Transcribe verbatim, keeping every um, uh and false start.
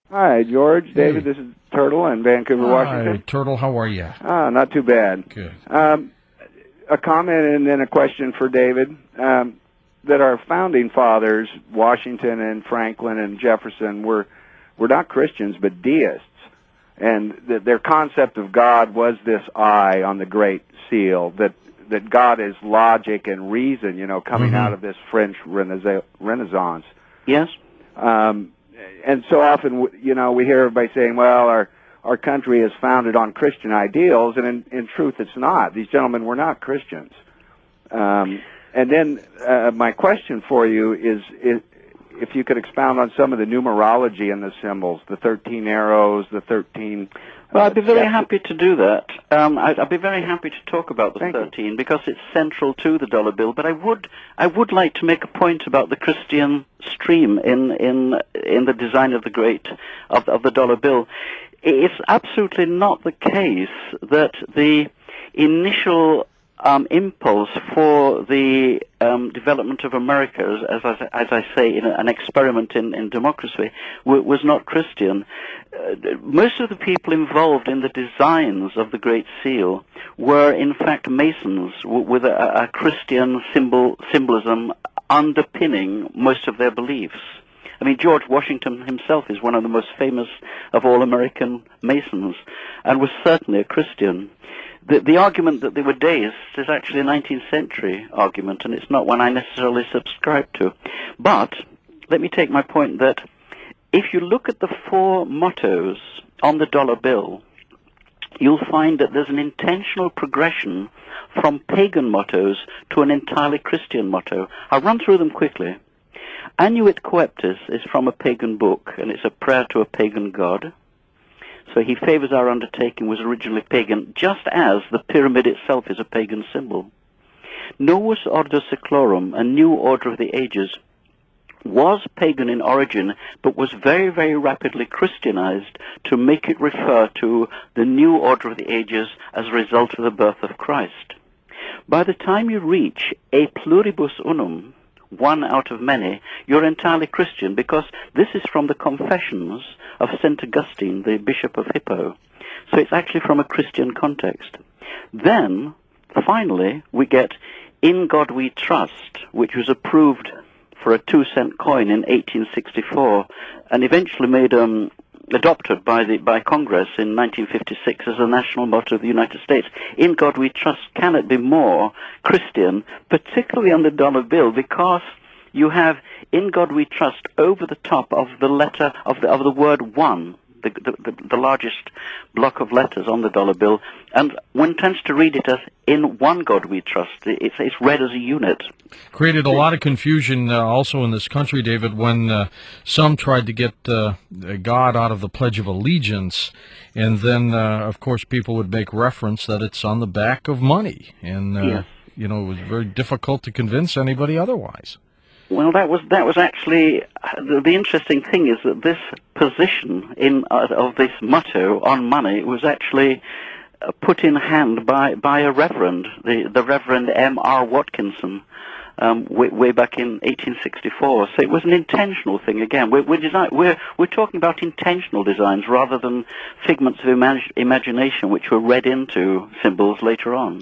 Hi, George. Hey. David, this is Turtle in Vancouver, Hi, Washington. Turtle. How are you? Ah, not too bad. Good. Um, a comment and then a question for David. Um, that our founding fathers, Washington and Franklin and Jefferson, were were not Christians but deists, and that their concept of God was this eye on the Great Seal. That that God is logic and reason, you know, coming Mhm. out of this French Renassa- Renaissance. Yes. Um, and so often, you know, we hear everybody saying, well, our, our country is founded on Christian ideals, and in, in truth it's not. These gentlemen were not Christians. Um, and then uh, my question for you is, is if you could expound on some of the numerology in the symbols, the thirteen arrows, the thirteen... Well, I'd be very uh, happy to do that. Um, I'd, I'd be very happy to talk about the Thank you. thirteen because it's central to the dollar bill. But I would, I would like to make a point about the Christian stream in in in the design of the great of of the dollar bill. It's absolutely not the case that the initial um, impulse for the um, development of America, as I, as I say, in an experiment in, in democracy, w was not Christian. Uh, most of the people involved in the designs of the Great Seal were, in fact, Masons w with a, a Christian symbol symbolism underpinning most of their beliefs. I mean, George Washington himself is one of the most famous of all American Masons, and was certainly a Christian. The, the argument that they were deists is actually a nineteenth century argument, and it's not one I necessarily subscribe to. But let me take my point that if you look at the four mottos on the dollar bill, you'll find that there's an intentional progression from pagan mottos to an entirely Christian motto. I'll run through them quickly. Annuit Coeptis is from a pagan book, and it's a prayer to a pagan god. So he favors our undertaking was originally pagan, just as the pyramid itself is a pagan symbol. Novus Ordo Seclorum, a new order of the ages, was pagan in origin, but was very, very rapidly Christianized to make it refer to the new order of the ages as a result of the birth of Christ. By the time you reach A Pluribus Unum, one out of many, you're entirely Christian, because this is from the Confessions of Saint Augustine, the Bishop of Hippo. So it's actually from a Christian context. Then, finally, we get In God We Trust, which was approved for a two-cent coin in eighteen sixty-four, and eventually made um, adopted by the by Congress in nineteen fifty-six as a national motto of the United States. In God We Trust cannot be more Christian, particularly on the dollar bill, because you have In God We Trust over the top of the letter of the of the word one, the the, the, the largest block of letters on the dollar bill, and one tends to read it as In One God We Trust. It's it's read as a unit. Created a lot of confusion uh, also in this country, David, when uh, some tried to get uh, God out of the Pledge of Allegiance, and then, uh, of course, people would make reference that it's on the back of money, and uh, Yes. you know, it was very difficult to convince anybody otherwise. Well, that was that was actually the, the interesting thing is that this position in uh, of this motto on money was actually uh, put in hand by by a reverend, the the Reverend M R Watkinson, um, way, way back in eighteen sixty-four. So it was an intentional thing. Again, we're we're, design, we're we're talking about intentional designs rather than figments of imag imagination which were read into symbols later on.